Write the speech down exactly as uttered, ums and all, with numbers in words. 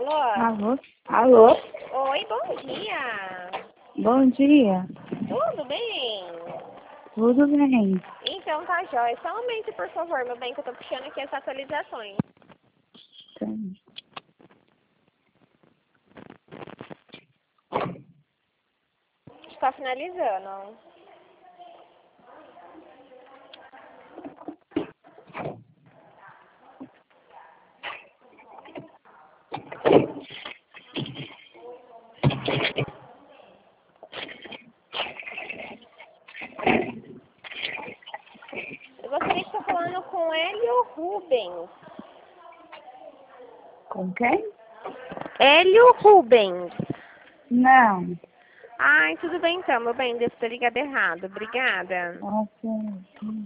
Alô? Alô? Alô? Oi, bom dia. Bom dia. Tudo bem? Tudo bem? Então tá jóia. Só um momento, por favor, meu bem, que eu tô puxando aqui as atualizações. Sim. Está finalizando. Eu gostaria de estar falando com Hélio Rubens. Com quem? Hélio Rubens. Não. Ai, tudo bem então, meu bem. Devo ter ligado errado. Obrigada. Ok.